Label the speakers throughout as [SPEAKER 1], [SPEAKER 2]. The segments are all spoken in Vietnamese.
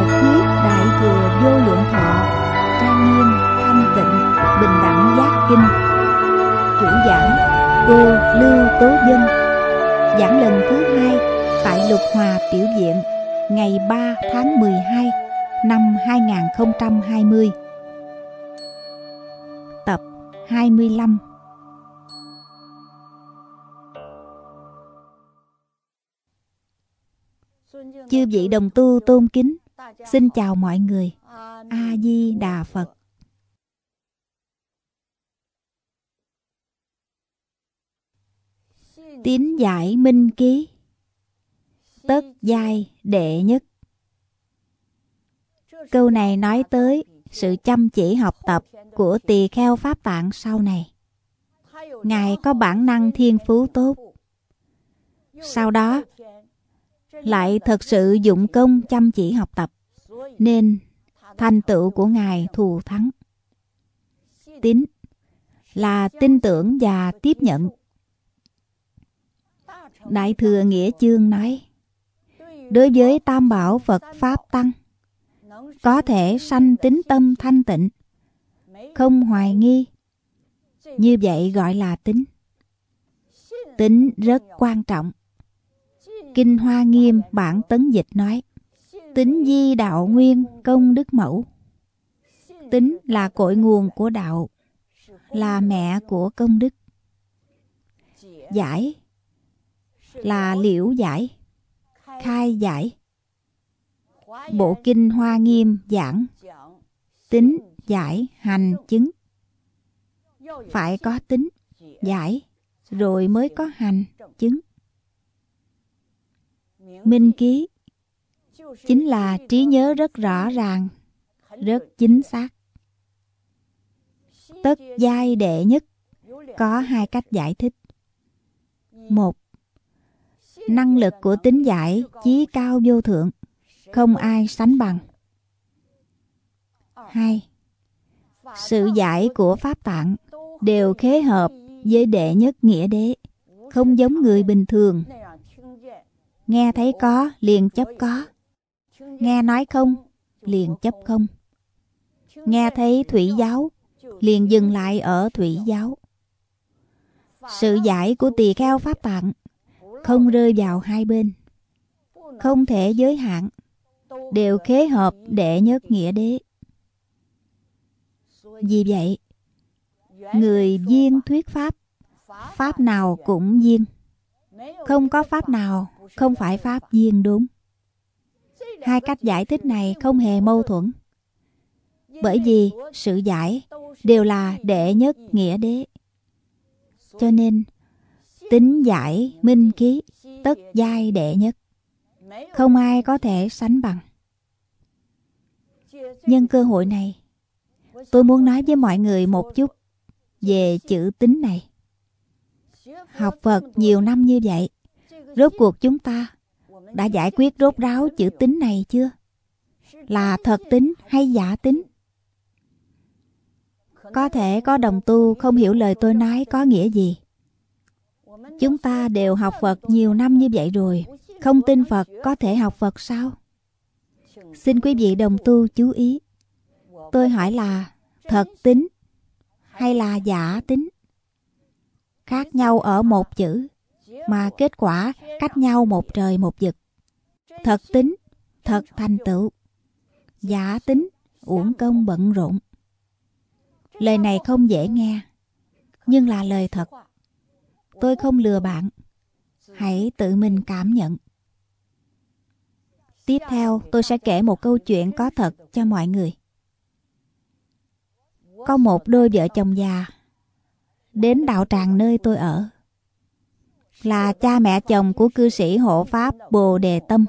[SPEAKER 1] Phật thuyết Đại Thừa Vô Lượng Thọ trang nghiêm thanh tịnh bình đẳng giác kinh. Chủ giảng cô Lưu Tố Dân. Giảng lần thứ 2 tại Lục Hòa Tiểu Viện, ngày 3 tháng 12 năm 2020. Tập 25. Chư vị đồng tu tôn kính, xin chào mọi người. A Di Đà Phật. Tín giải minh ký, tất giai đệ nhất. Câu này nói tới sự chăm chỉ học tập của tỳ kheo Pháp Tạng sau này. Ngài có bản năng thiên phú tốt, sau đó lại thật sự dụng công chăm chỉ học tập, nên thành tựu của Ngài thù thắng. Tín là tin tưởng và tiếp nhận. Đại Thừa Nghĩa Chương nói, đối với Tam Bảo Phật Pháp Tăng, có thể sanh tín tâm thanh tịnh, không hoài nghi, như vậy gọi là tín. Tín rất quan trọng. Kinh Hoa Nghiêm bản Tấn Dịch nói, tín di đạo nguyên công đức mẫu. Tín là cội nguồn của đạo, là mẹ của công đức. Giải là liễu giải, khai giải. Bộ Kinh Hoa Nghiêm giảng tín giải hành chứng. Phải có tín giải rồi mới có hành chứng. Minh ký chính là trí nhớ rất rõ ràng, rất chính xác. Tất giai đệ nhất có hai cách giải thích. Một, năng lực của tín giải chí cao vô thượng, không ai sánh bằng. Hai, sự giải của Pháp Tạng đều khế hợp với đệ nhất nghĩa đế, không giống người bình thường. Nghe thấy có liền chấp có, nghe nói không liền chấp không, nghe thấy thủy giáo liền dừng lại ở thủy giáo. Sự giải của tỳ kheo Pháp Tạng không rơi vào hai bên, không thể giới hạn, đều khế hợp đệ nhất nghĩa đế. Vì vậy, người viên thuyết pháp, pháp nào cũng viên, không có pháp nào không phải pháp viên đúng. Hai cách giải thích này không hề mâu thuẫn, bởi vì sự giải đều là đệ nhất nghĩa đế. Cho nên tín giải minh ký tất giai đệ nhất, không ai có thể sánh bằng. Nhân cơ hội này, tôi muốn nói với mọi người một chút về chữ tín này. Học Phật nhiều năm như vậy, rốt cuộc chúng ta đã giải quyết rốt ráo chữ tín này chưa? Là thật tín hay giả tín? Có thể có đồng tu không hiểu lời tôi nói có nghĩa gì. Chúng ta đều học Phật nhiều năm như vậy rồi, không tin Phật có thể học Phật sao? Xin quý vị đồng tu chú ý. Tôi hỏi là thật tín hay là giả tín? Khác nhau ở một chữ, mà kết quả cách nhau một trời một vực. Thật tín, thật thành tựu. Giả tín, uổng công bận rộn. Lời này không dễ nghe, nhưng là lời thật. Tôi không lừa bạn. Hãy tự mình cảm nhận. Tiếp theo tôi sẽ kể một câu chuyện có thật cho mọi người. Có một đôi vợ chồng già đến đạo tràng nơi tôi ở, là cha mẹ chồng của cư sĩ hộ pháp Bồ Đề Tâm.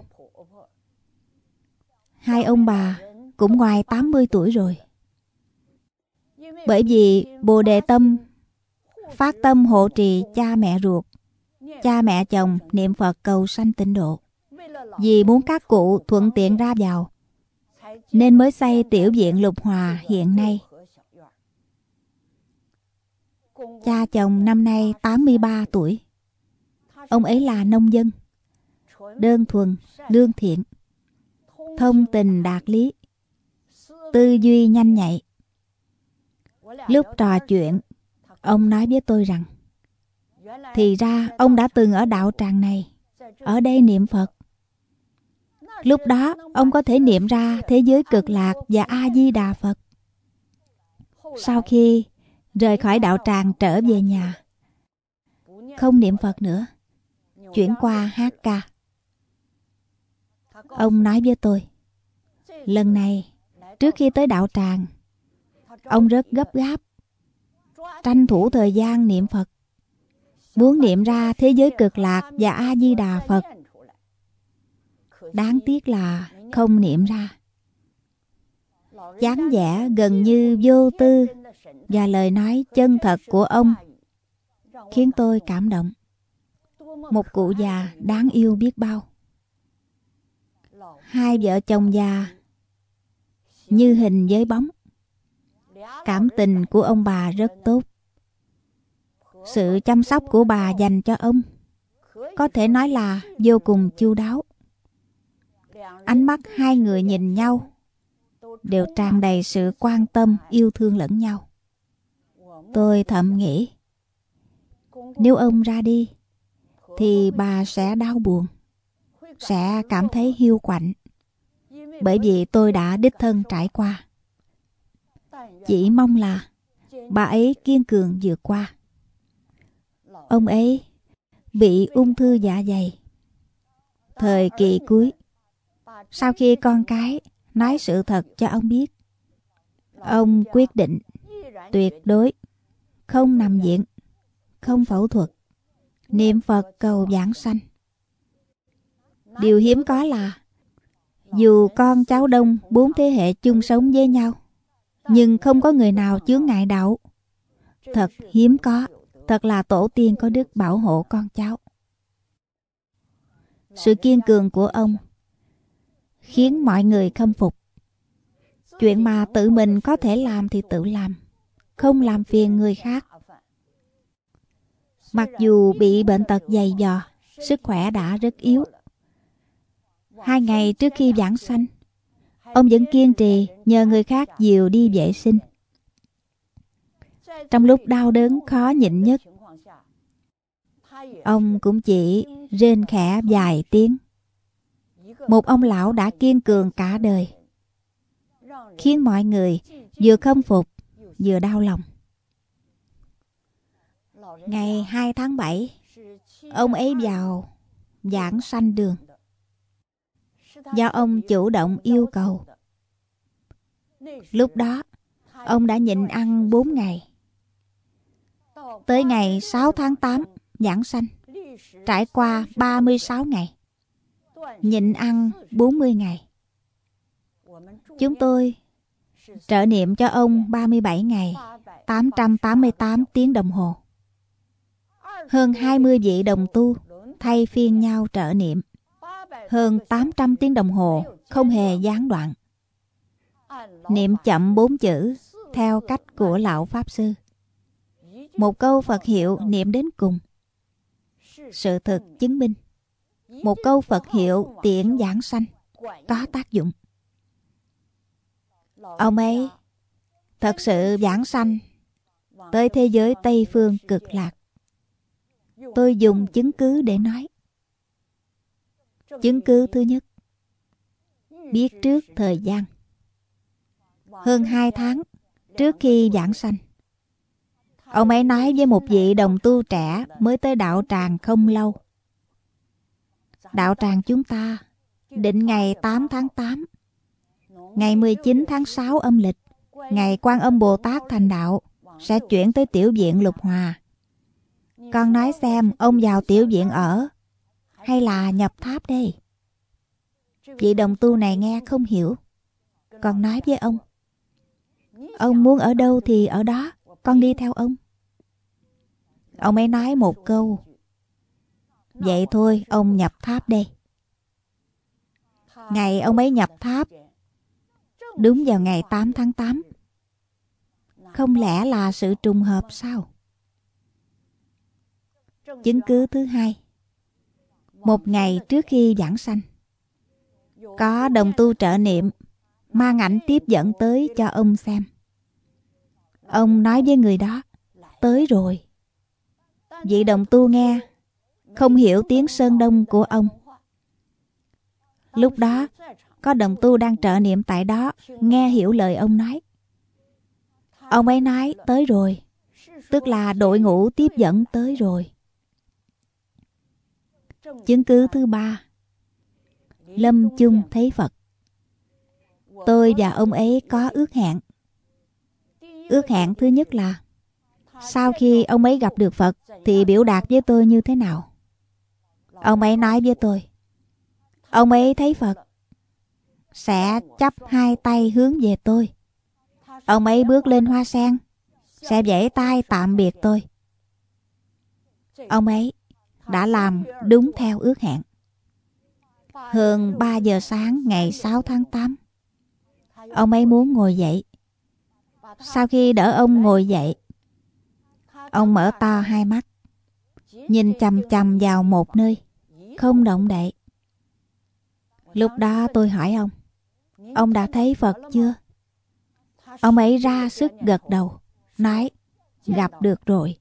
[SPEAKER 1] Hai ông bà cũng ngoài 80 tuổi rồi. Bởi vì Bồ Đề Tâm phát tâm hộ trì cha mẹ ruột, cha mẹ chồng niệm Phật cầu sanh tịnh độ. Vì muốn các cụ thuận tiện ra vào, nên mới xây tiểu viện Lục Hòa hiện nay. Cha chồng năm nay 83 tuổi. Ông ấy là nông dân, đơn thuần, lương thiện, thông tình đạt lý, tư duy nhanh nhạy. Lúc trò chuyện, ông nói với tôi rằng thì ra ông đã từng ở đạo tràng này, ở đây niệm Phật. Lúc đó ông có thể niệm ra thế giới cực lạc và A-di-đà Phật. Sau khi rời khỏi đạo tràng trở về nhà, không niệm Phật nữa, chuyển qua hát ca. Ông nói với tôi, lần này trước khi tới đạo tràng, ông rất gấp gáp, tranh thủ thời gian niệm Phật, muốn niệm ra thế giới cực lạc và A-di-đà Phật. Đáng tiếc là không niệm ra. Dáng vẻ gần như vô tư và lời nói chân thật của ông khiến tôi cảm động. Một cụ già đáng yêu biết bao. Hai vợ chồng già như hình với bóng. Cảm tình của ông bà rất tốt. Sự chăm sóc của bà dành cho ông có thể nói là vô cùng chu đáo. Ánh mắt hai người nhìn nhau đều tràn đầy sự quan tâm, yêu thương lẫn nhau. Tôi thầm nghĩ, nếu ông ra đi thì bà sẽ đau buồn, sẽ cảm thấy hiu quạnh, bởi vì tôi đã đích thân trải qua. Chỉ mong là bà ấy kiên cường vượt qua. Ông ấy bị ung thư dạ dày. Thời kỳ cuối, sau khi con cái nói sự thật cho ông biết, ông quyết định tuyệt đối không nằm viện, không phẫu thuật, niệm Phật cầu vãng sanh. Điều hiếm có là dù con cháu đông 4 thế hệ chung sống với nhau, nhưng không có người nào chướng ngại đạo. Thật hiếm có, thật là tổ tiên có đức bảo hộ con cháu. Sự kiên cường của ông khiến mọi người khâm phục. Chuyện mà tự mình có thể làm thì tự làm, không làm phiền người khác. Mặc dù bị bệnh tật dày dò, sức khỏe đã rất yếu. 2 ngày trước khi vãng sanh, ông vẫn kiên trì nhờ người khác dìu đi vệ sinh. Trong lúc đau đớn khó nhịn nhất, ông cũng chỉ rên khẽ vài tiếng. Một ông lão đã kiên cường cả đời, khiến mọi người vừa khâm phục vừa đau lòng. Ngày 2 tháng 7, ông ấy vào vãng sanh đường, do ông chủ động yêu cầu. Lúc đó, ông đã nhịn ăn 4 ngày. Tới ngày 6 tháng 8, vãng sanh, trải qua 36 ngày, nhịn ăn 40 ngày. Chúng tôi trợ niệm cho ông 37 ngày, 888 tiếng đồng hồ. Hơn 20 vị đồng tu thay phiên nhau trợ niệm. Hơn 800 tiếng đồng hồ, không hề gián đoạn. Niệm chậm 4 chữ, theo cách của lão Pháp Sư. Một câu Phật hiệu niệm đến cùng. Sự thực chứng minh, một câu Phật hiệu tiễn vãng sanh có tác dụng. Ông ấy thật sự vãng sanh tới thế giới Tây Phương cực lạc. Tôi dùng chứng cứ để nói. Chứng cứ thứ nhất, biết trước thời gian. Hơn 2 tháng trước khi vãng sanh, ông ấy nói với một vị đồng tu trẻ mới tới đạo tràng không lâu. Đạo tràng chúng ta định ngày 8 tháng 8, ngày 19 tháng 6 âm lịch, ngày Quan Âm Bồ Tát thành đạo, sẽ chuyển tới tiểu viện Lục Hòa. Con nói xem ông vào tiểu viện ở hay là nhập tháp đây? Vị đồng tu này nghe không hiểu. Con nói với ông muốn ở đâu thì ở đó, con đi theo ông. Ông ấy nói một câu, vậy thôi ông nhập tháp đây. Ngày ông ấy nhập tháp đúng vào ngày 8 tháng 8. Không lẽ là sự trùng hợp sao? Chứng cứ thứ hai, một ngày trước khi vãng sanh, có đồng tu trợ niệm mang ảnh tiếp dẫn tới cho ông xem. Ông nói với người đó, tới rồi. Vị đồng tu nghe, không hiểu tiếng Sơn Đông của ông. Lúc đó, có đồng tu đang trợ niệm tại đó, nghe hiểu lời ông nói. Ông ấy nói tới rồi, tức là đội ngũ tiếp dẫn tới rồi. Chứng cứ thứ ba, lâm chung thấy Phật. Tôi và ông ấy có ước hẹn. Ước hẹn thứ nhất là sau khi ông ấy gặp được Phật thì biểu đạt với tôi như thế nào. Ông ấy nói với tôi, ông ấy thấy Phật sẽ chắp hai tay hướng về tôi. Ông ấy bước lên hoa sen, sẽ vẫy tay tạm biệt tôi. Ông ấy đã làm đúng theo ước hẹn. Hơn 3 giờ sáng ngày 6 tháng 8, ông ấy muốn ngồi dậy. Sau khi đỡ ông ngồi dậy, ông mở to hai mắt, nhìn chằm chằm vào một nơi, không động đậy. Lúc đó tôi hỏi ông đã thấy Phật chưa? Ông ấy ra sức gật đầu, nói, gặp được rồi.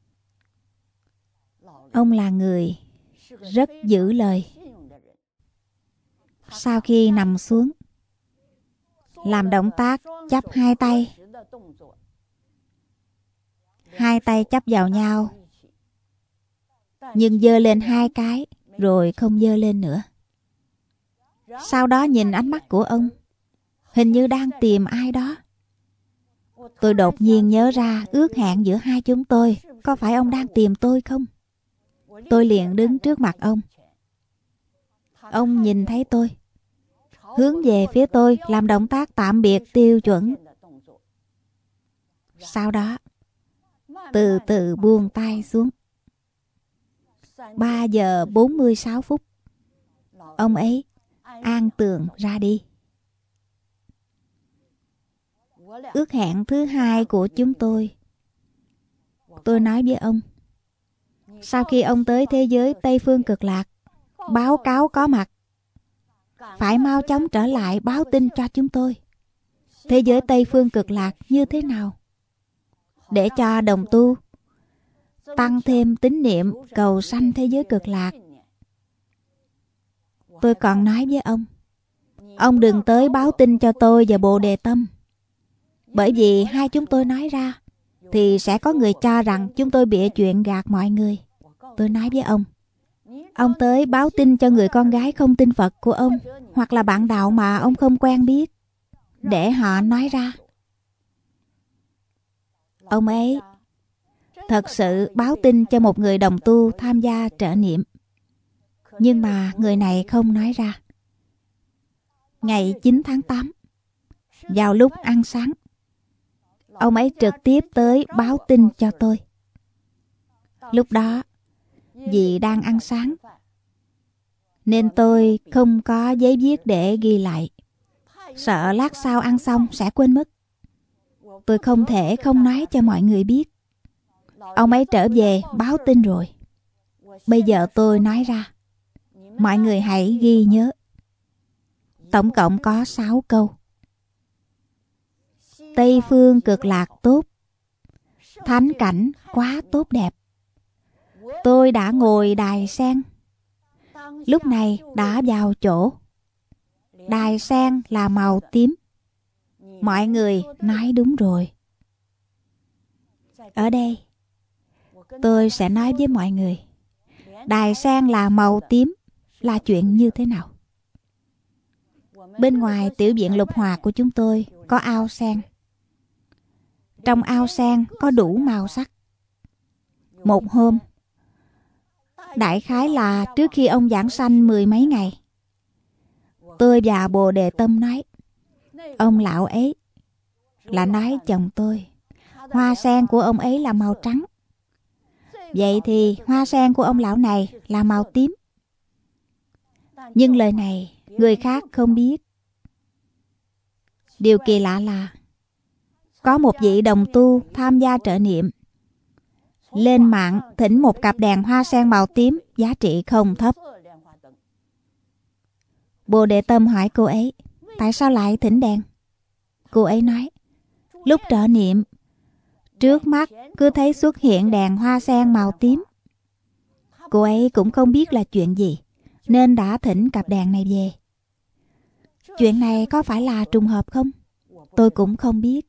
[SPEAKER 1] Ông là người rất giữ lời. Sau khi nằm xuống, làm động tác chắp hai tay. Hai tay chắp vào nhau, nhưng giơ lên hai cái, rồi không giơ lên nữa. Sau đó nhìn ánh mắt của ông, hình như đang tìm ai đó. Tôi đột nhiên nhớ ra ước hẹn giữa hai chúng tôi, có phải ông đang tìm tôi không? Tôi liền đứng trước mặt ông. Ông nhìn thấy tôi, hướng về phía tôi làm động tác tạm biệt tiêu chuẩn. Sau đó, từ từ buông tay xuống. 3 giờ 46 phút, ông ấy an tường ra đi. Ước hẹn thứ hai của chúng tôi nói với ông, sau khi ông tới thế giới Tây Phương Cực Lạc, báo cáo có mặt, phải mau chóng trở lại báo tin cho chúng tôi thế giới Tây Phương Cực Lạc như thế nào, để cho đồng tu tăng thêm tín niệm cầu sanh thế giới Cực Lạc. Tôi còn nói với ông đừng tới báo tin cho tôi và Bồ Đề Tâm, bởi vì hai chúng tôi nói ra thì sẽ có người cho rằng chúng tôi bịa chuyện gạt mọi người. Tôi nói với ông tới báo tin cho người con gái không tin Phật của ông, hoặc là bạn đạo mà ông không quen biết, để họ nói ra. Ông ấy thật sự báo tin cho một người đồng tu tham gia trợ niệm, nhưng mà người này không nói ra. Ngày 9 tháng 8, vào lúc ăn sáng, ông ấy trực tiếp tới báo tin cho tôi. Lúc đó, vì đang ăn sáng, nên tôi không có giấy viết để ghi lại, sợ lát sau ăn xong sẽ quên mất. Tôi không thể không nói cho mọi người biết. Ông ấy trở về báo tin rồi. Bây giờ tôi nói ra, mọi người hãy ghi nhớ. Tổng cộng có 6 câu. Tây Phương Cực Lạc tốt, thánh cảnh quá tốt đẹp. Tôi đã ngồi đài sen, lúc này đã vào chỗ. Đài sen là màu tím. Mọi người nói đúng rồi. Ở đây, tôi sẽ nói với mọi người, đài sen là màu tím là chuyện như thế nào. Bên ngoài tiểu viện Lục Hòa của chúng tôi có ao sen. Trong ao sen có đủ màu sắc. Một hôm, đại khái là trước khi ông giảng sanh 10 mấy ngày, tôi và Bồ Đề Tâm nói, ông lão ấy là nói chồng tôi, hoa sen của ông ấy là màu trắng. Vậy thì hoa sen của ông lão này là màu tím. Nhưng lời này người khác không biết. Điều kỳ lạ là có một vị đồng tu tham gia trợ niệm, lên mạng thỉnh một cặp đèn hoa sen màu tím giá trị không thấp. Bồ Đề Tâm hỏi cô ấy, tại sao lại thỉnh đèn? Cô ấy nói, lúc trợ niệm, trước mắt cứ thấy xuất hiện đèn hoa sen màu tím. Cô ấy cũng không biết là chuyện gì, nên đã thỉnh cặp đèn này về. Chuyện này có phải là trùng hợp không? Tôi cũng không biết.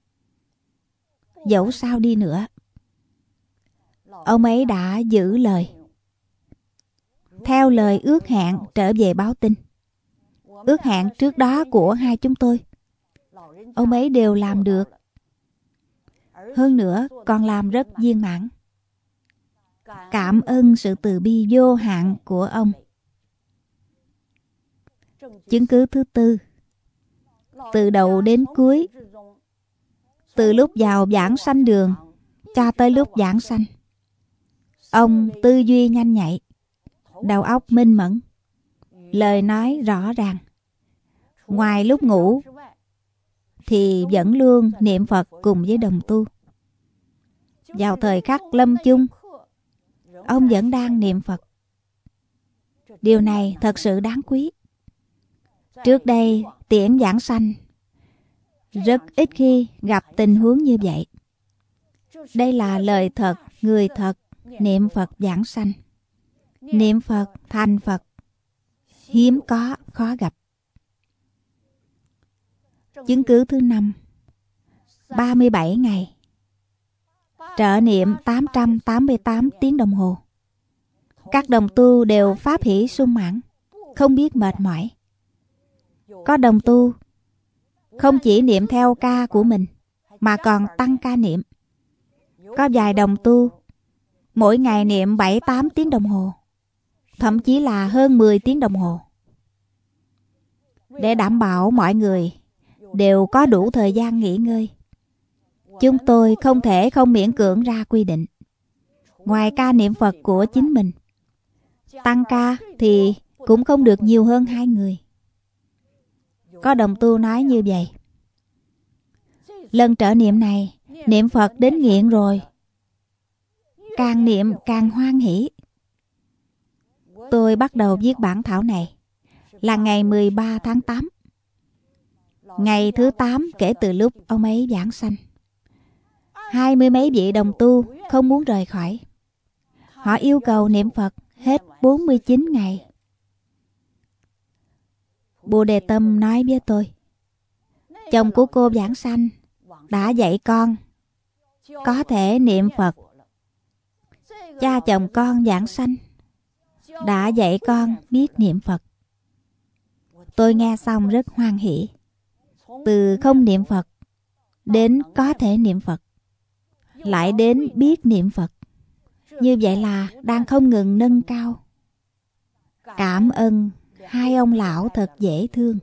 [SPEAKER 1] Dẫu sao đi nữa, ông ấy đã giữ lời. Theo lời ước hẹn trở về báo tin. Ước hẹn trước đó của hai chúng tôi, ông ấy đều làm được. Hơn nữa còn làm rất viên mãn. Cảm ơn sự từ bi vô hạn của ông. Chứng cứ thứ tư, từ đầu đến cuối, từ lúc vào giảng sanh đường cho tới lúc giảng sanh, ông tư duy nhanh nhạy, đầu óc minh mẫn, lời nói rõ ràng. Ngoài lúc ngủ thì vẫn luôn niệm Phật cùng với đồng tu. Vào thời khắc lâm chung, ông vẫn đang niệm Phật. Điều này thật sự đáng quý. Trước đây tiễn giảng sanh, rất ít khi gặp tình huống như vậy. Đây là lời thật, người thật, niệm Phật giảng sanh. Niệm Phật thành Phật, hiếm có, khó gặp. Chứng cứ thứ 5, 37 ngày, trợ niệm 888 tiếng đồng hồ. Các đồng tu đều pháp hỷ sung mãn, không biết mệt mỏi. Có đồng tu không chỉ niệm theo ca của mình, mà còn tăng ca niệm. Có vài đồng tu mỗi ngày niệm 7-8 tiếng đồng hồ, thậm chí là hơn 10 tiếng đồng hồ. Để đảm bảo mọi người đều có đủ thời gian nghỉ ngơi, chúng tôi không thể không miễn cưỡng ra quy định. Ngoài ca niệm Phật của chính mình, tăng ca thì cũng không được nhiều hơn 2 người. Có đồng tu nói như vậy, lần trợ niệm này niệm Phật đến nghiện rồi, càng niệm càng hoan hỷ. Tôi bắt đầu viết bản thảo này là ngày 13 tháng 8, ngày thứ 8 kể từ lúc ông ấy giảng sanh. 20 mấy vị đồng tu không muốn rời khỏi. Họ yêu cầu niệm Phật hết 49 ngày. Bồ Đề Tâm nói với tôi, chồng của cô giảng sanh đã dạy con có thể niệm Phật. Cha chồng con giảng sanh đã dạy con biết niệm Phật. Tôi nghe xong rất hoan hỷ. Từ không niệm Phật đến có thể niệm Phật, lại đến biết niệm Phật. Như vậy là đang không ngừng nâng cao. Cảm ơn hai ông lão thật dễ thương.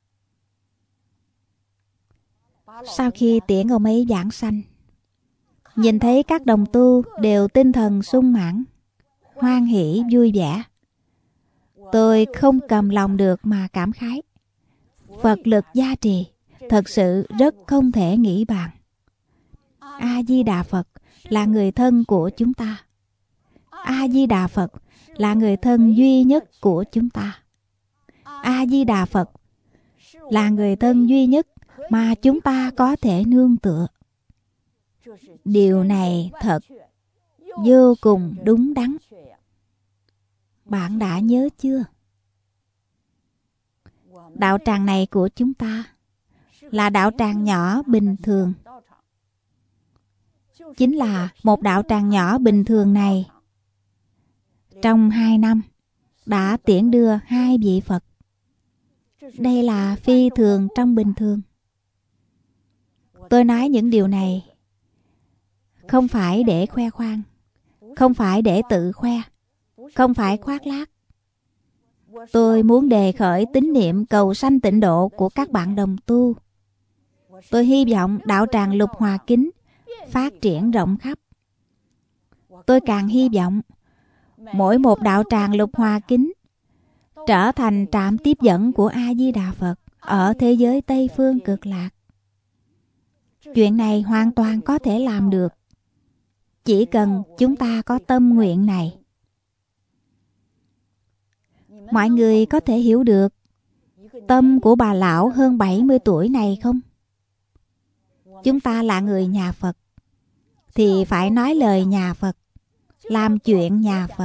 [SPEAKER 1] Sau khi tiễn ông ấy giảng sanh, nhìn thấy các đồng tu đều tinh thần sung mãn, hoan hỷ vui vẻ, tôi không cầm lòng được mà cảm khái. Phật lực gia trì thật sự rất không thể nghĩ bàn. A Di Đà Phật là người thân của chúng ta. A Di Đà Phật là người thân duy nhất của chúng ta. A Di Đà Phật là người thân duy nhất mà chúng ta có thể nương tựa. Điều này thật vô cùng đúng đắn. Bạn đã nhớ chưa? Đạo tràng này của chúng ta là đạo tràng nhỏ bình thường. Chính là một đạo tràng nhỏ bình thường này, trong 2 năm đã tiễn đưa 2 vị Phật. Đây là phi thường trong bình thường. Tôi nói những điều này không phải để khoe khoang, không phải để tự khoe, không phải khoác lác. Tôi muốn đề khởi tín niệm cầu sanh tịnh độ của các bạn đồng tu. Tôi hy vọng đạo tràng Lục Hòa Kính phát triển rộng khắp. Tôi càng hy vọng mỗi một đạo tràng Lục Hòa Kính trở thành trạm tiếp dẫn của A Di Đà Phật ở thế giới Tây Phương Cực Lạc. Chuyện này hoàn toàn có thể làm được, chỉ cần chúng ta có tâm nguyện này. Mọi người có thể hiểu được tâm của bà lão hơn 70 tuổi này không? Chúng ta là người nhà Phật thì phải nói lời nhà Phật, làm chuyện nhà Phật.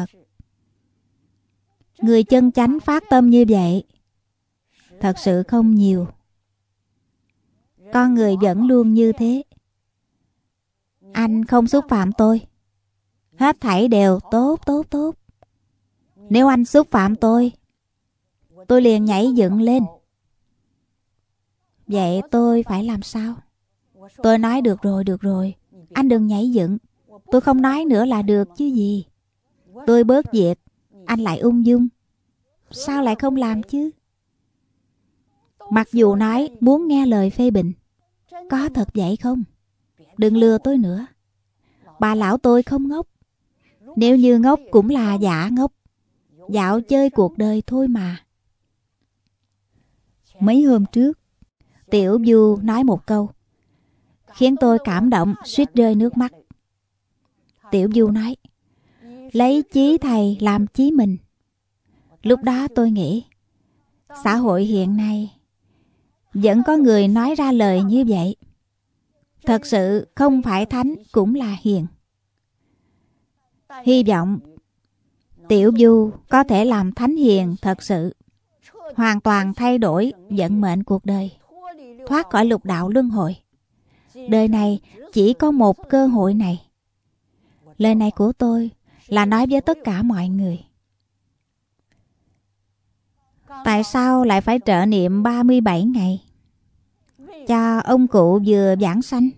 [SPEAKER 1] Người chân chánh phát tâm như vậy thật sự không nhiều. Con người vẫn luôn như thế. Anh không xúc phạm tôi, hết thảy đều tốt tốt tốt. Nếu anh xúc phạm tôi liền nhảy dựng lên. Vậy tôi phải làm sao? Tôi nói được rồi, anh đừng nhảy dựng. Tôi không nói nữa là được chứ gì. Tôi bớt việc, anh lại ung dung. Sao lại không làm chứ? Mặc dù nói muốn nghe lời phê bình. Có thật vậy không? Đừng lừa tôi nữa. Bà lão tôi không ngốc. Nếu như ngốc cũng là giả ngốc, dạo chơi cuộc đời thôi mà. Mấy hôm trước, Tiểu Du nói một câu khiến tôi cảm động suýt rơi nước mắt. Tiểu Du nói: lấy chí thầy làm chí mình. Lúc đó tôi nghĩ, xã hội hiện nay vẫn có người nói ra lời như vậy. Thật sự không phải thánh cũng là hiền. Hy vọng Tiểu Du có thể làm thánh hiền thật sự, hoàn toàn thay đổi vận mệnh cuộc đời, thoát khỏi lục đạo luân hồi. Đời này chỉ có một cơ hội này. Lời này của tôi là nói với tất cả mọi người. Tại sao lại phải trợ niệm 37 ngày cho ông cụ vừa vãng sanh?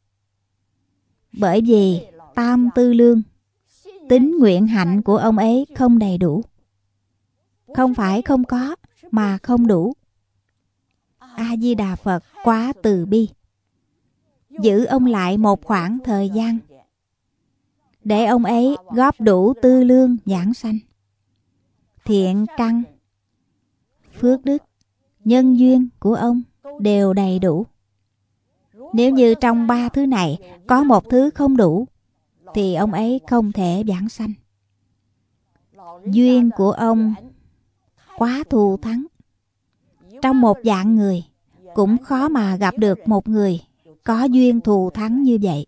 [SPEAKER 1] Bởi vì tam tư lương, tín nguyện hạnh của ông ấy không đầy đủ. Không phải không có, mà không đủ. A-di-đà Phật quá từ bi, giữ ông lại một khoảng thời gian để ông ấy góp đủ tư lương vãng sanh. Thiện căn, phước đức, nhân duyên của ông đều đầy đủ. Nếu như trong 3 thứ này có một thứ không đủ thì ông ấy không thể vãng sanh. Duyên của ông quá thù thắng. Trong một vạn người cũng khó mà gặp được một người có duyên thù thắng như vậy.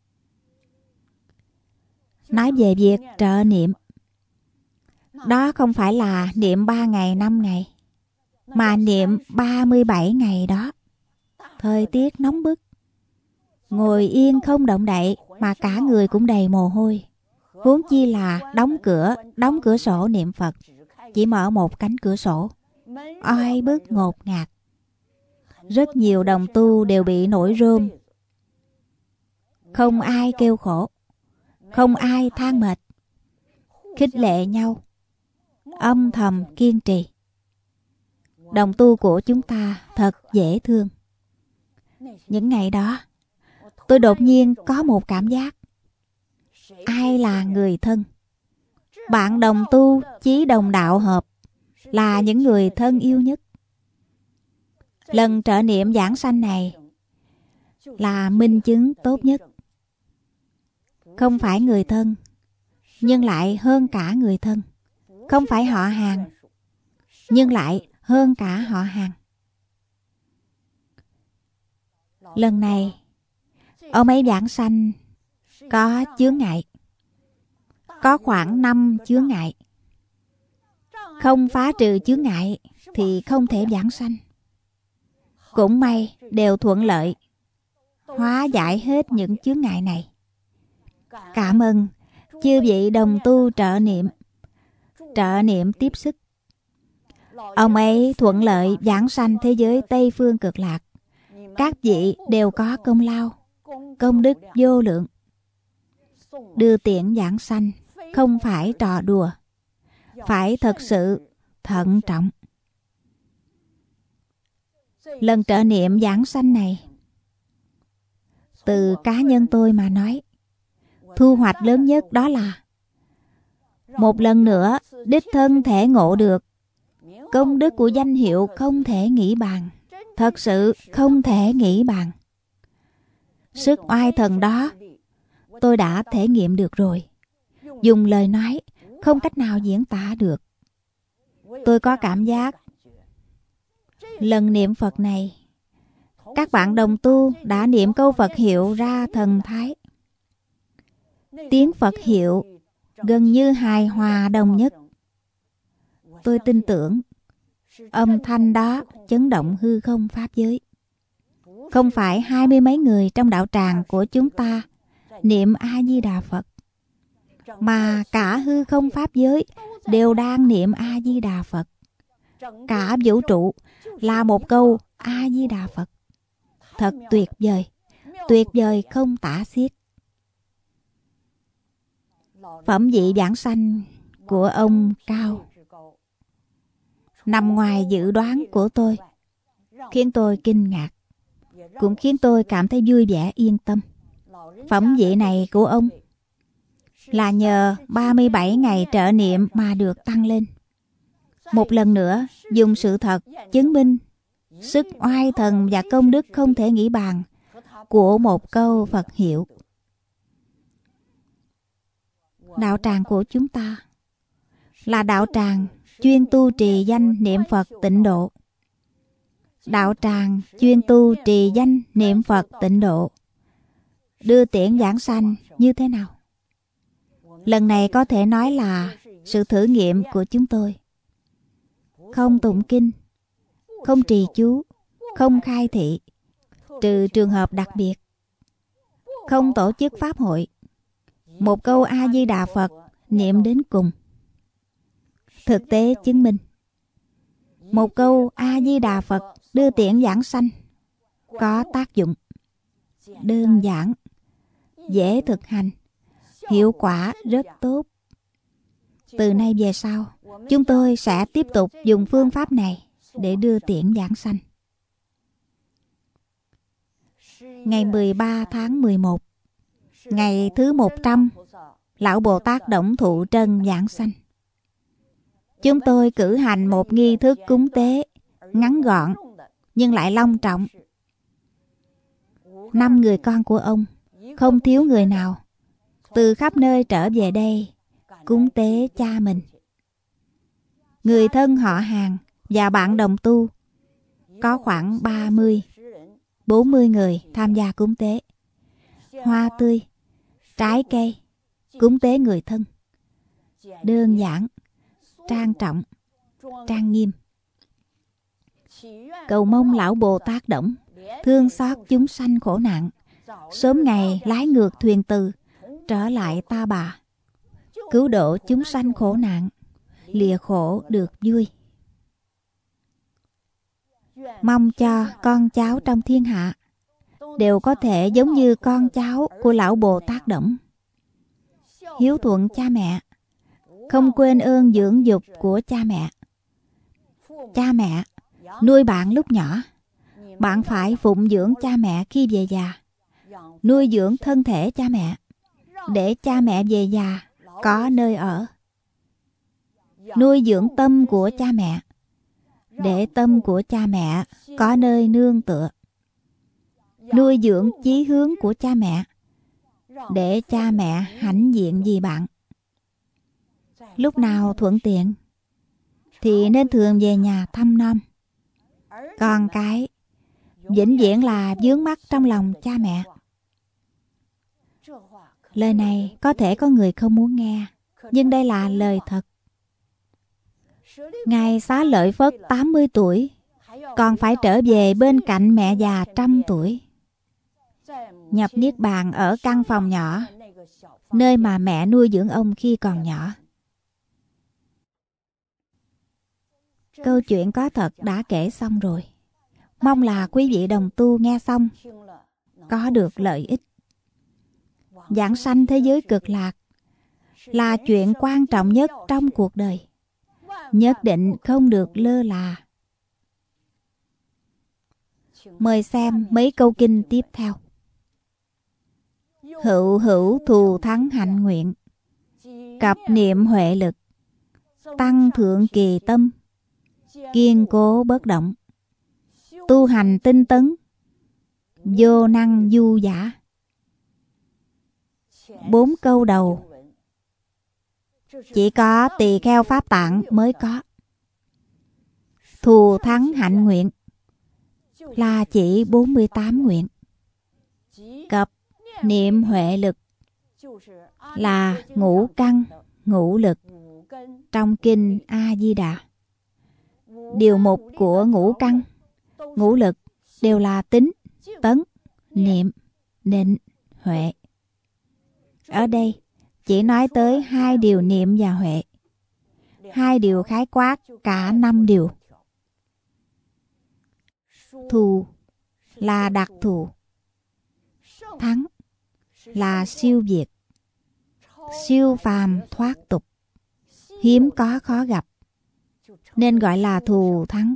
[SPEAKER 1] Nói về việc trợ niệm, đó không phải là niệm 3 ngày 5 ngày, mà niệm 37 ngày đó. Thời tiết nóng bức, ngồi yên không động đậy mà cả người cũng đầy mồ hôi. Huống chi là đóng cửa sổ niệm Phật, chỉ mở một cánh cửa sổ, oi bức ngột ngạt. Rất nhiều đồng tu đều bị nổi rôm. Không ai kêu khổ, không ai than mệt, khích lệ nhau, âm thầm kiên trì. Đồng tu của chúng ta thật dễ thương. Những ngày đó, tôi đột nhiên có một cảm giác. Ai là người thân? Bạn đồng tu chí đồng đạo hợp là những người thân yêu nhất. Lần trợ niệm vãng sanh này là minh chứng tốt nhất. Không phải người thân, nhưng lại hơn cả người thân. Không phải họ hàng, nhưng lại hơn cả họ hàng. Lần này, ông ấy vãng sanh có chướng ngại. Có khoảng 5 chướng ngại. Không phá trừ chướng ngại thì không thể vãng sanh. Cũng may đều thuận lợi, hóa giải hết những chướng ngại này. Cảm ơn chư vị đồng tu trợ niệm tiếp sức. Ông ấy thuận lợi vãng sanh thế giới Tây Phương Cực Lạc. Các vị đều có công lao, công đức vô lượng. Đưa tiễn vãng sanh không phải trò đùa, phải thật sự thận trọng. Lần trợ niệm vãng sanh này, từ cá nhân tôi mà nói, thu hoạch lớn nhất đó là một lần nữa đích thân thể ngộ được công đức của danh hiệu không thể nghĩ bàn. Thật sự không thể nghĩ bàn. Sức oai thần đó tôi đã thể nghiệm được rồi. Dùng lời nói không cách nào diễn tả được. Tôi có cảm giác Lần niệm Phật này, các bạn đồng tu đã niệm câu Phật hiệu ra thần thái. Tiếng Phật hiệu gần như hài hòa đồng nhất. Tôi tin tưởng âm thanh đó chấn động hư không pháp giới. Không phải 20 mấy người trong đạo tràng của chúng ta niệm A-di-đà Phật, mà cả hư không pháp giới đều đang niệm A-di-đà Phật. Cả vũ trụ là một câu A-di-đà Phật. Thật tuyệt vời không tả xiết. Phẩm vị vãng sanh của ông cao, nằm ngoài dự đoán của tôi, khiến tôi kinh ngạc, cũng khiến tôi cảm thấy vui vẻ yên tâm. Phẩm vị này của ông là nhờ 37 ngày trợ niệm mà được tăng lên. Một lần nữa dùng sự thật chứng minh sức oai thần và công đức không thể nghĩ bàn của một câu Phật hiệu. Đạo tràng của chúng ta là đạo tràng chuyên tu trì danh niệm Phật tịnh độ. Đạo tràng chuyên tu trì danh niệm Phật tịnh độ đưa tiễn vãng sanh như thế nào? Lần này có thể nói là sự thử nghiệm của chúng tôi. Không tụng kinh, không trì chú, không khai thị, trừ trường hợp đặc biệt. Không tổ chức pháp hội. Một câu A-di-đà Phật niệm đến cùng. Thực tế chứng minh, một câu A-di-đà Phật đưa tiễn vãng sanh có tác dụng. Đơn giản, dễ thực hành, hiệu quả rất tốt. Từ nay về sau, chúng tôi sẽ tiếp tục dùng phương pháp này để đưa tiễn vãng sanh. Ngày 13 tháng 11, ngày thứ 100, Lão Bồ Tát Đổng Thụ Trân vãng sanh. Chúng tôi cử hành một nghi thức cúng tế ngắn gọn nhưng lại long trọng. 5 người con của ông, không thiếu người nào, từ khắp nơi trở về đây cúng tế cha mình. Người thân họ hàng và bạn đồng tu có khoảng 30-40 người tham gia cúng tế. Hoa tươi, trái cây, cúng tế người thân. Đơn giản, trang trọng, trang nghiêm. Cầu mong Lão Bồ Tát Đổng thương xót chúng sanh khổ nạn, sớm ngày lái ngược thuyền từ trở lại Ta Bà, cứu độ chúng sanh khổ nạn, lìa khổ được vui. Mong cho con cháu trong thiên hạ đều có thể giống như con cháu của Lão Bồ Tát Đổng, hiếu thuận cha mẹ, không quên ơn dưỡng dục của cha mẹ. Cha mẹ nuôi bạn lúc nhỏ, bạn phải phụng dưỡng cha mẹ khi về già, nuôi dưỡng thân thể cha mẹ, để cha mẹ về già có nơi ở. Nuôi dưỡng tâm của cha mẹ, để tâm của cha mẹ có nơi nương tựa. Nuôi dưỡng chí hướng của cha mẹ, để cha mẹ hãnh diện vì bạn. Lúc nào thuận tiện thì nên thường về nhà thăm nom. Con cái vĩnh viễn là vướng mắc trong lòng cha mẹ. Lời này có thể có người không muốn nghe, nhưng đây là lời thật. Ngài Xá Lợi Phất 80 tuổi, còn phải trở về bên cạnh mẹ già 100 tuổi. Nhập niết bàn ở căn phòng nhỏ, nơi mà mẹ nuôi dưỡng ông khi còn nhỏ. Câu chuyện có thật đã kể xong rồi. Mong là quý vị đồng tu nghe xong có được lợi ích. Vãng sanh thế giới cực lạc là chuyện quan trọng nhất trong cuộc đời, nhất định không được lơ là. Mời xem mấy câu kinh tiếp theo. Hữu hữu thù thắng hạnh nguyện, cập niệm huệ lực, tăng thượng kỳ tâm, kiên cố bất động, tu hành tinh tấn, vô năng du giả. 4 câu đầu chỉ có Tỳ Kheo Pháp Tạng mới có. Thù thắng hạnh nguyện là chỉ 48 nguyện. Cập niệm huệ lực là ngũ căn, ngũ lực trong kinh A Di Đà. Điều mục của ngũ căn, ngũ lực đều là tín, tấn, niệm, định, huệ. Ở đây chỉ nói tới 2 điều niệm và huệ. 2 điều khái quát cả 5 điều. Thù là đặc thù, thắng là siêu việt, siêu phàm thoát tục, hiếm có khó gặp, nên gọi là thù thắng.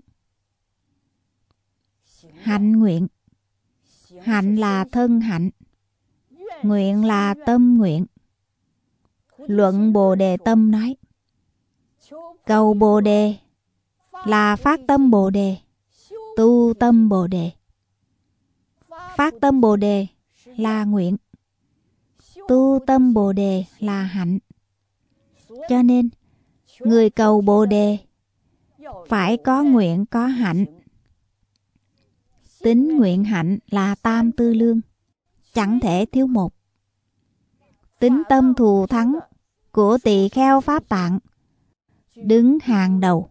[SPEAKER 1] Hạnh nguyện, hạnh là thân hạnh, nguyện là tâm nguyện. Luận Bồ Đề Tâm nói, cầu Bồ Đề là phát tâm Bồ Đề, tu tâm Bồ Đề. Phát tâm Bồ Đề là nguyện, tu tâm Bồ Đề là hạnh. Cho nên, người cầu Bồ Đề phải có nguyện, có hạnh. Tín nguyện hạnh là tam tư lương, chẳng thể thiếu một. Tín tâm thù thắng của tỳ kheo Pháp Tạng đứng hàng đầu.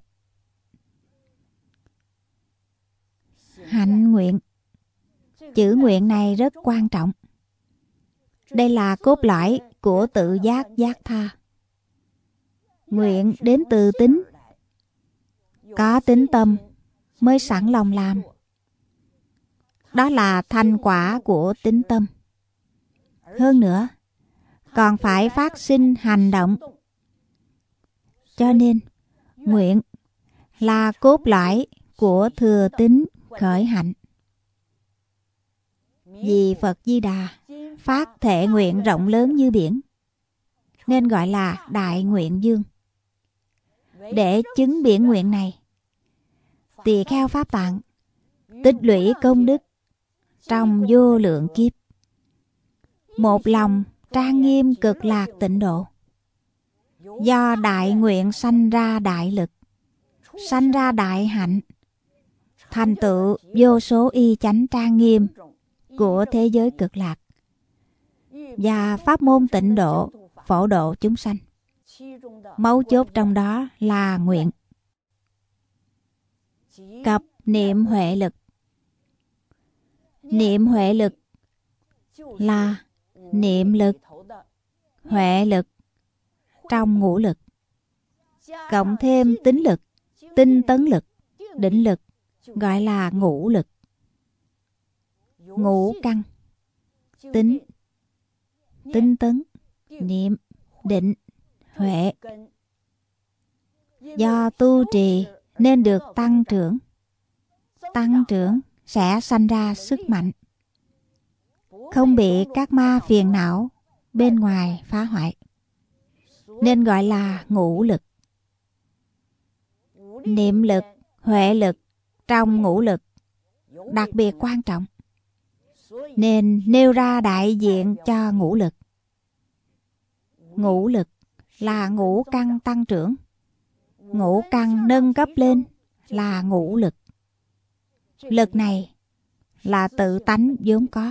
[SPEAKER 1] Hạnh nguyện, chữ nguyện này rất quan trọng. Đây là cốt lõi của tự giác giác tha. Nguyện đến từ tín, có tín tâm mới sẵn lòng làm. Đó là thành quả của tín tâm. Hơn nữa, còn phải phát sinh hành động. Cho nên, nguyện là cốt lõi của thừa tín khởi hạnh. Vì Phật Di Đà phát thệ nguyện rộng lớn như biển, nên gọi là Đại Nguyện Dương. Để chứng biển nguyện này, tỳ kheo Pháp Tạng tích lũy công đức trong vô lượng kiếp, một lòng trang nghiêm cực lạc tịnh độ. Do đại nguyện sanh ra đại lực, sanh ra đại hạnh, thành tựu vô số y chánh trang nghiêm của thế giới cực lạc và pháp môn tịnh độ phổ độ chúng sanh. Mấu chốt trong đó là nguyện. Cập niệm huệ lực. Niệm huệ lực là niệm lực, huệ lực trong ngũ lực, cộng thêm tín lực, tinh tấn lực, định lực, gọi là ngũ lực. Ngũ căn, tín, tinh tấn, niệm, định, huệ. Do tu trì nên được tăng trưởng. Tăng trưởng sẽ sanh ra sức mạnh, không bị các ma phiền não bên ngoài phá hoại, nên gọi là ngũ lực. Niệm lực, huệ lực trong ngũ lực đặc biệt quan trọng, nên nêu ra đại diện cho ngũ lực. Ngũ lực là ngũ căn tăng trưởng, ngũ căn nâng cấp lên là ngũ lực. Lực này là tự tánh vốn có.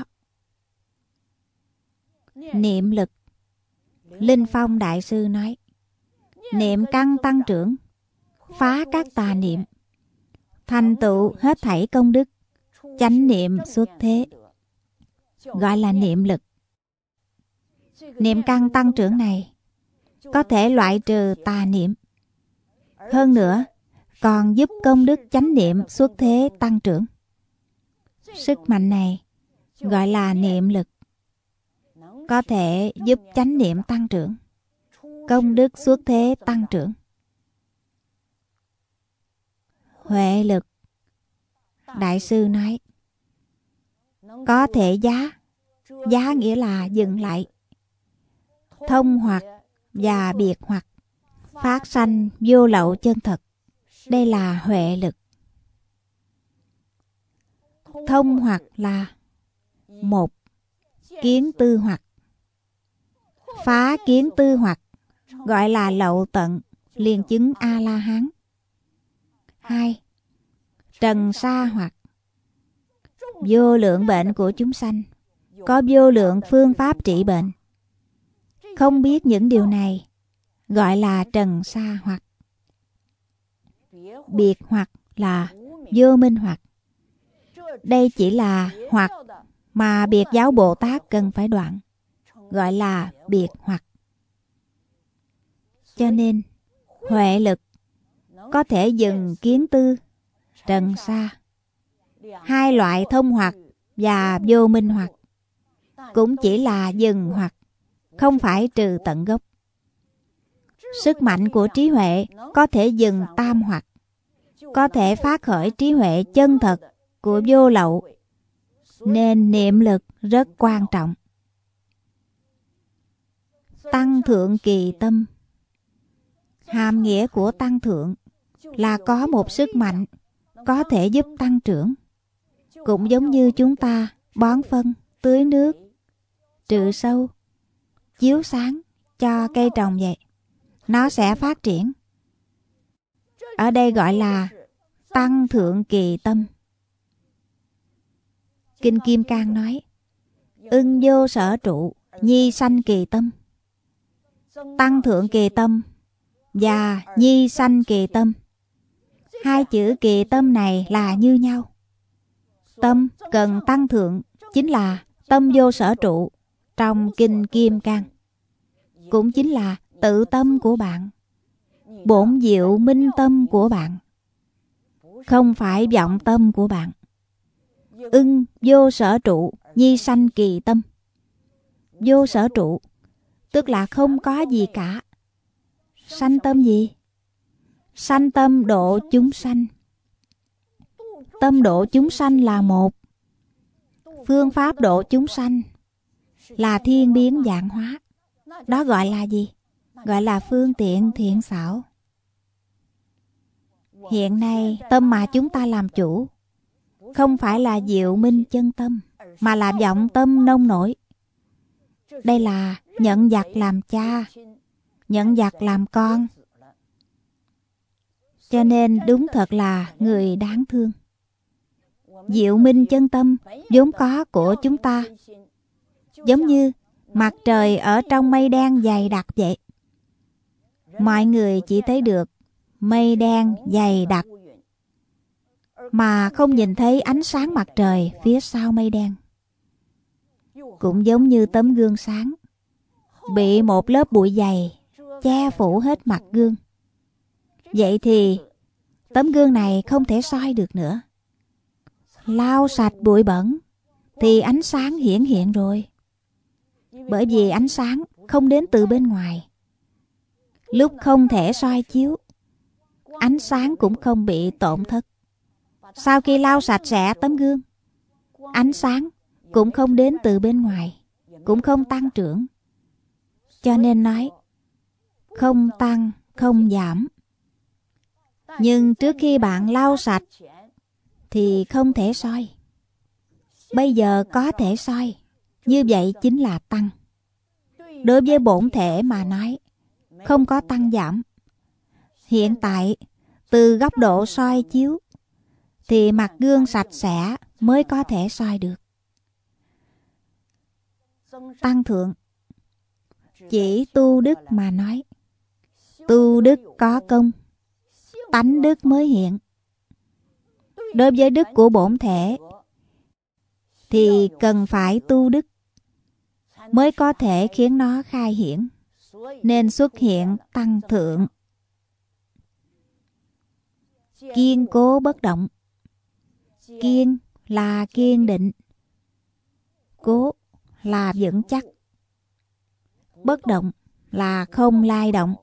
[SPEAKER 1] Niệm lực, Linh Phong Đại Sư nói, niệm căn tăng trưởng, phá các tà niệm, thành tựu hết thảy công đức, chánh niệm xuất thế, gọi là niệm lực. Niệm căn tăng trưởng này có thể loại trừ tà niệm. Hơn nữa, còn giúp công đức chánh niệm xuất thế tăng trưởng. Sức mạnh này gọi là niệm lực, có thể giúp chánh niệm tăng trưởng, công đức xuất thế tăng trưởng. Huệ lực, Đại sư nói, có thể giá, giá nghĩa là dừng lại, thông hoặc và biệt hoặc, phát sanh vô lậu chân thật. Đây là huệ lực. Thông hoặc là một, kiến tư hoặc. Phá kiến tư hoặc gọi là lậu tận, liền chứng A-la-hán. 2. Trần sa hoặc. vô lượng bệnh của chúng sanh, có vô lượng phương pháp trị bệnh. Không biết những điều này gọi là trần sa hoặc. Biệt hoặc là vô minh hoặc. Đây chỉ là hoặc mà biệt giáo Bồ Tát cần phải đoạn, gọi là biệt hoặc. Cho nên huệ lực có thể dừng kiến tư, trần sa. Hai loại thông hoặc và vô minh hoặc cũng chỉ là dừng hoặc, không phải trừ tận gốc. Sức mạnh của trí huệ có thể dừng tam hoặc, có thể phát khởi trí huệ chân thật của vô lậu, nên niệm lực rất quan trọng. Tăng thượng kỳ tâm. Hàm nghĩa của tăng thượng là có một sức mạnh có thể giúp tăng trưởng. Cũng giống như chúng ta bón phân, tưới nước, trừ sâu, chiếu sáng cho cây trồng vậy, nó sẽ phát triển. Ở đây gọi là tăng thượng kỳ tâm. Kinh Kim Cang nói: ưng vô sở trụ, nhi sanh kỳ tâm. Tăng thượng kỳ tâm và nhi sanh kỳ tâm, hai chữ kỳ tâm này là như nhau. Tâm cần tăng thượng chính là tâm vô sở trụ trong Kinh Kim Cang, cũng chính là tự tâm của bạn, bổn diệu minh tâm của bạn, không phải vọng tâm của bạn. Ưng vô sở trụ, nhi sanh kỳ tâm. Vô sở trụ tức là không có gì cả. Sanh tâm gì? Sanh tâm độ chúng sanh. Tâm độ chúng sanh là một. Phương pháp độ chúng sanh là thiên biến vạn hóa. Đó gọi là gì? Gọi là phương tiện thiện xảo. Hiện nay tâm mà chúng ta làm chủ không phải là diệu minh chân tâm, mà là vọng tâm nông nổi. Đây là nhận giặc làm cha, nhận giặc làm con. Cho nên đúng thật là người đáng thương. Diệu minh chân tâm vốn có của chúng ta, giống như mặt trời ở trong mây đen dày đặc vậy. Mọi người chỉ thấy được mây đen dày đặc, mà không nhìn thấy ánh sáng mặt trời phía sau mây đen. Cũng giống như tấm gương sáng bị một lớp bụi dày che phủ hết mặt gương. Vậy thì tấm gương này không thể soi được nữa. Lau sạch bụi bẩn thì ánh sáng hiển hiện rồi. Bởi vì ánh sáng không đến từ bên ngoài. Lúc không thể soi chiếu, ánh sáng cũng không bị tổn thất. Sau khi lau sạch sẽ tấm gương, ánh sáng cũng không đến từ bên ngoài, cũng không tăng trưởng. Cho nên nói không tăng, không giảm. Nhưng trước khi bạn lau sạch thì không thể soi. Bây giờ có thể soi, như vậy chính là tăng. Đối với bổn thể mà nói, không có tăng giảm. Hiện tại, từ góc độ soi chiếu, thì mặt gương sạch sẽ mới có thể soi được. Tăng thượng chỉ tu đức mà nói. Tu đức có công, tánh đức mới hiện. Đối với đức của bổn thể thì cần phải tu đức mới có thể khiến nó khai hiển, nên xuất hiện tăng thượng. Kiên cố bất động. Kiên là kiên định, cố là vững chắc, bất động là không lay động.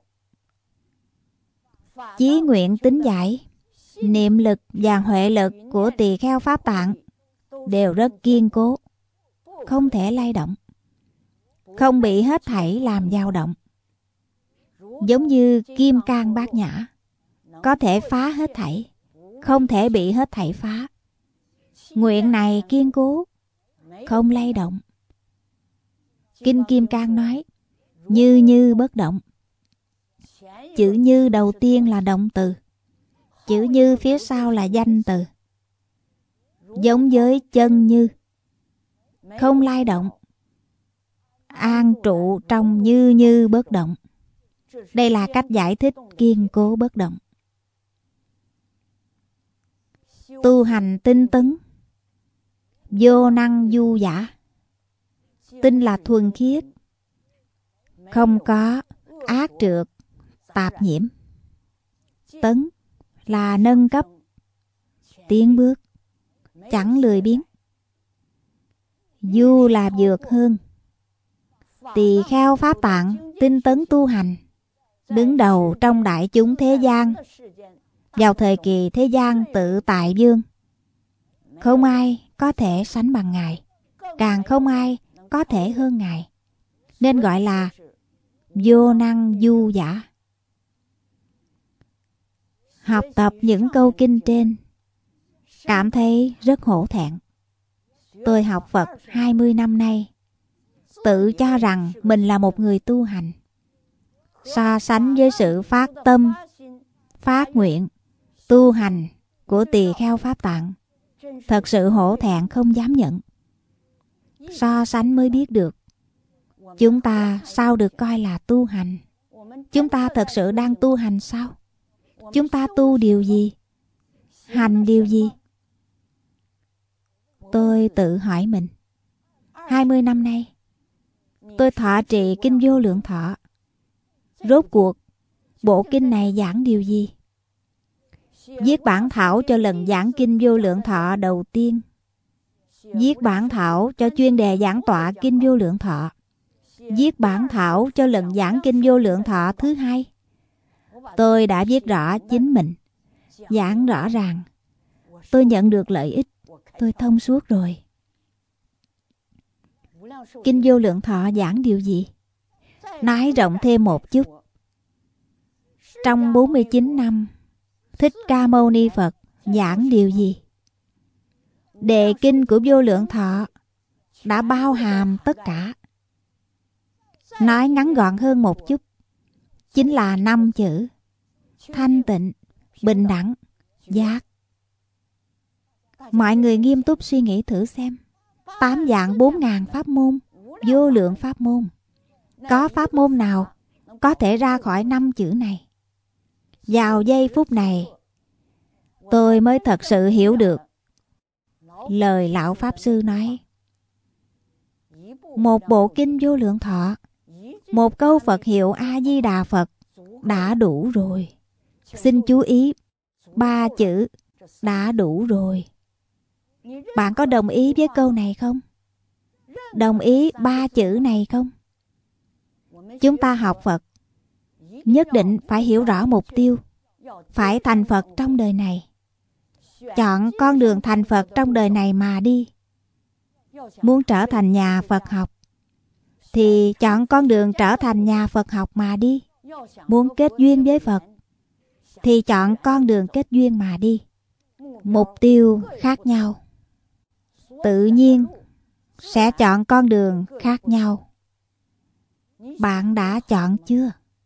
[SPEAKER 1] Chí nguyện tín giải, niệm lực và huệ lực của tỳ kheo Pháp Tạng đều rất kiên cố, không thể lay động, không bị hết thảy làm dao động. Giống như kim cang bát nhã, có thể phá hết thảy, không thể bị hết thảy phá. Nguyện này kiên cố, không lay động. Kinh Kim Cang nói như như bất động. Chữ như đầu tiên là động từ, chữ như phía sau là danh từ. giống với chân như, không lay động, an trụ trong như như bất động. Đây là cách giải thích kiên cố bất động. Tu hành tinh tấn, vô năng du giả. Tinh là thuần khiết, không có ác trược, tạp nhiễm. Tấn là nâng cấp, tiến bước, chẳng lười biếng. Du là vượt hơn. Tỳ kheo Pháp Tạng tinh tấn tu hành, đứng đầu trong đại chúng thế gian. Vào thời kỳ thế gian tự tại vương, không ai có thể sánh bằng Ngài, càng không ai có thể hơn Ngài, nên gọi là vô năng du giả. Học tập những câu kinh trên, cảm thấy rất hổ thẹn. Tôi học Phật 20 năm nay, tự cho rằng mình là một người tu hành. So sánh với sự phát tâm, phát nguyện, tu hành của tỳ kheo Pháp Tạng, thật sự hổ thẹn không dám nhận. So sánh mới biết được, chúng ta sao được coi là tu hành? Chúng ta thật sự đang tu hành sao? Chúng ta tu điều gì? Hành điều gì? Tôi tự hỏi mình. 20 năm nay, tôi thọ trì Kinh Vô Lượng Thọ. Rốt cuộc, bộ kinh này giảng điều gì? Viết bản thảo cho lần giảng Kinh Vô Lượng Thọ đầu tiên. Viết bản thảo cho chuyên đề giảng tọa Kinh Vô Lượng Thọ. Viết bản thảo cho lần giảng Kinh Vô Lượng Thọ thứ hai. Tôi đã viết rõ chính mình, giảng rõ ràng. Tôi nhận được lợi ích, tôi thông suốt rồi. Kinh Vô Lượng Thọ giảng điều gì? Nói rộng thêm một chút. Trong 49 năm, Thích Ca Mâu Ni Phật giảng điều gì? Đề kinh của Vô Lượng Thọ đã bao hàm tất cả. Nói ngắn gọn hơn một chút, chính là 5 chữ: thanh tịnh, bình đẳng, giác. Mọi người nghiêm túc suy nghĩ thử xem. 8 vạn 4 ngàn pháp môn, vô lượng pháp môn, có pháp môn nào có thể ra khỏi 5 chữ này? Vào giây phút này, tôi mới thật sự hiểu được lời lão Pháp Sư nói. Một bộ kinh Vô Lượng Thọ, một câu Phật hiệu A-di-đà Phật đã đủ rồi. Xin chú ý, 3 chữ đã đủ rồi. Bạn có đồng ý với câu này không? Đồng ý 3 chữ này không? Chúng ta học Phật, nhất định phải hiểu rõ mục tiêu, phải thành Phật trong đời này. Chọn con đường thành Phật trong đời này mà đi. Muốn trở thành nhà Phật học, thì chọn con đường trở thành nhà Phật học mà đi. Muốn kết duyên với Phật, thì chọn con đường kết duyên mà đi. Mục tiêu khác nhau, tự nhiên sẽ chọn con đường khác nhau. Bạn đã chọn chưa?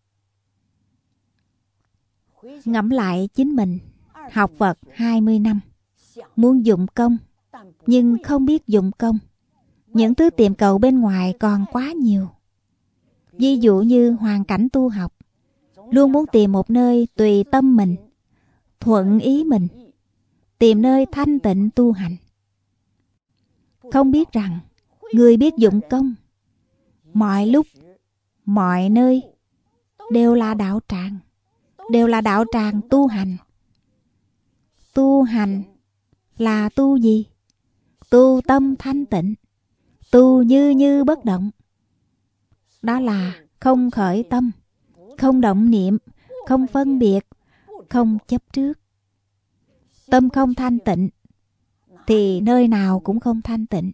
[SPEAKER 1] Ngẫm lại chính mình, học Phật 20 năm, muốn dụng công, nhưng không biết dụng công. Những thứ tìm cầu bên ngoài còn quá nhiều. Ví dụ như hoàn cảnh tu học, luôn muốn tìm một nơi tùy tâm mình, thuận ý mình, tìm nơi thanh tịnh tu hành. Không biết rằng, người biết dụng công, mọi lúc, mọi nơi, đều là đạo tràng, đều là đạo tràng tu hành. Tu hành là tu gì? Tu tâm thanh tịnh, tu như như bất động. Đó là không khởi tâm, không động niệm, không phân biệt, không chấp trước. Tâm không thanh tịnh, thì nơi nào cũng không thanh tịnh.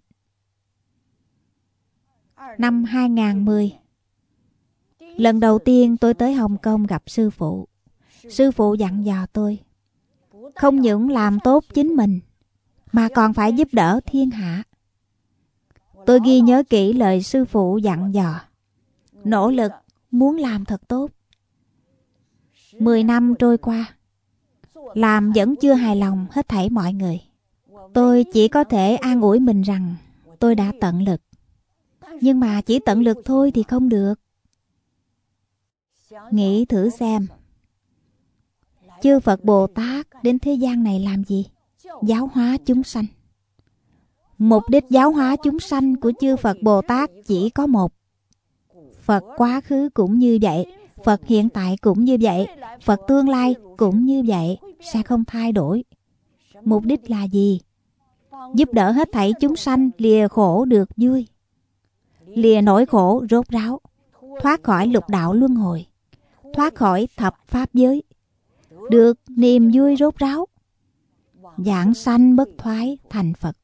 [SPEAKER 1] Năm 2010, lần đầu tiên tôi tới Hồng Kông gặp sư phụ. Sư phụ dặn dò tôi, không những làm tốt chính mình, mà còn phải giúp đỡ thiên hạ. Tôi ghi nhớ kỹ lời sư phụ dặn dò, nỗ lực muốn làm thật tốt. 10 năm trôi qua, làm vẫn chưa hài lòng hết thảy mọi người. Tôi chỉ có thể an ủi mình rằng tôi đã tận lực. Nhưng mà chỉ tận lực thôi thì không được. Nghĩ thử xem, chư Phật Bồ Tát đến thế gian này làm gì? Giáo hóa chúng sanh. Mục đích giáo hóa chúng sanh của chư Phật Bồ Tát chỉ có một. Phật quá khứ cũng như vậy, Phật hiện tại cũng như vậy, Phật tương lai cũng như vậy, sẽ không thay đổi. Mục đích là gì? Giúp đỡ hết thảy chúng sanh lìa khổ được vui, lìa nỗi khổ rốt ráo, thoát khỏi lục đạo luân hồi, thoát khỏi thập pháp giới, được niềm vui rốt ráo, vãng sanh bất thoái thành Phật.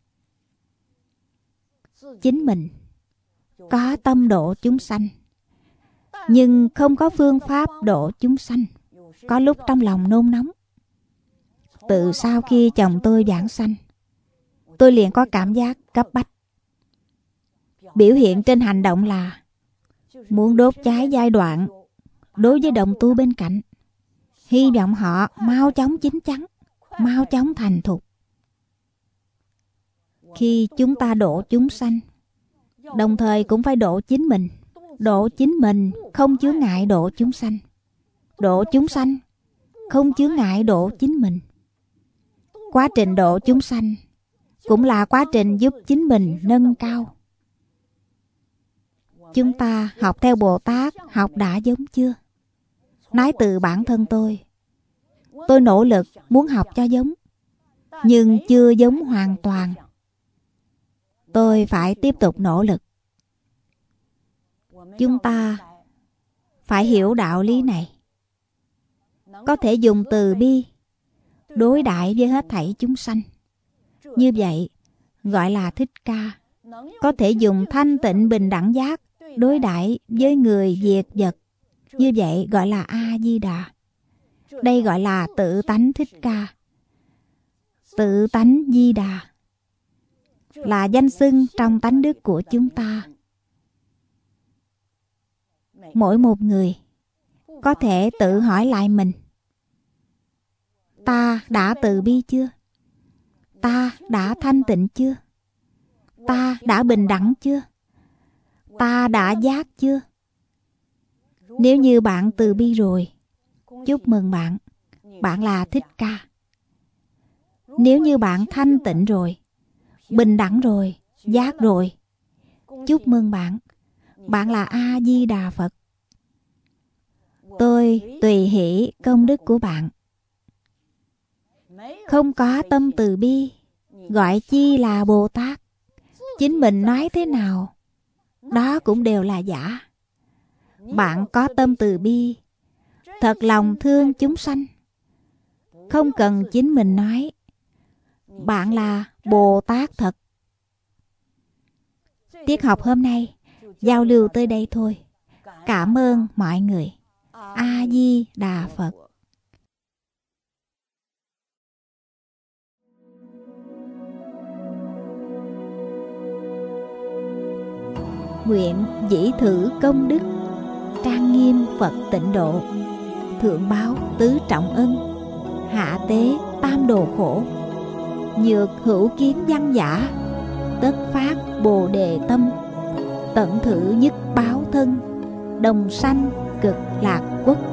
[SPEAKER 1] Chính mình có tâm độ chúng sanh, nhưng không có phương pháp độ chúng sanh. Có lúc trong lòng nôn nóng. Từ sau khi chồng tôi vãng sanh, tôi liền có cảm giác cấp bách. Biểu hiện trên hành động là muốn đốt cháy giai đoạn đối với đồng tu bên cạnh. Hy vọng họ mau chóng chín chắn, mau chóng thành thục. Khi chúng ta độ chúng sanh, đồng thời cũng phải độ chính mình. Độ chính mình không chướng ngại độ chúng sanh. Độ chúng sanh không chướng ngại độ chính mình. Quá trình độ chúng sanh cũng là quá trình giúp chính mình nâng cao. Chúng ta học theo Bồ Tát học đã giống chưa? Nói từ bản thân tôi nỗ lực muốn học cho giống, nhưng chưa giống hoàn toàn. Tôi phải tiếp tục nỗ lực. Chúng ta phải hiểu đạo lý này. Có thể dùng từ bi đối đãi với hết thảy chúng sanh. Như vậy gọi là Thích Ca. Có thể dùng thanh tịnh bình đẳng giác đối đãi với người việc vật. Như vậy gọi là A Di Đà. Đây gọi là tự tánh Thích Ca. Tự tánh Di Đà là danh xưng trong tánh đức của chúng ta. Mỗi một người có thể tự hỏi lại mình: ta đã từ bi chưa? Ta đã thanh tịnh chưa? Ta đã bình đẳng chưa? Ta đã giác chưa? Nếu như bạn từ bi rồi, chúc mừng bạn, bạn là Thích Ca. Nếu như bạn thanh tịnh rồi, bình đẳng rồi, giác rồi, chúc mừng bạn, bạn là A Di Đà Phật. Tôi tùy hỷ công đức của bạn. Không có tâm từ bi, gọi chi là Bồ Tát. Chính mình nói thế nào, đó cũng đều là giả. Bạn có tâm từ bi, thật lòng thương chúng sanh, không cần chính mình nói, bạn là Bồ Tát thật. Tiết học hôm nay giao lưu tới đây thôi. Cảm ơn mọi người. A Di Đà Phật. Nguyện dĩ thử công đức, trang nghiêm Phật tịnh độ, thượng báo tứ trọng ân, hạ tế tam đồ khổ, nhược hữu kiến văn giả, tất phát bồ đề tâm, tận thử nhất báo thân, đồng sanh cực lạc quốc.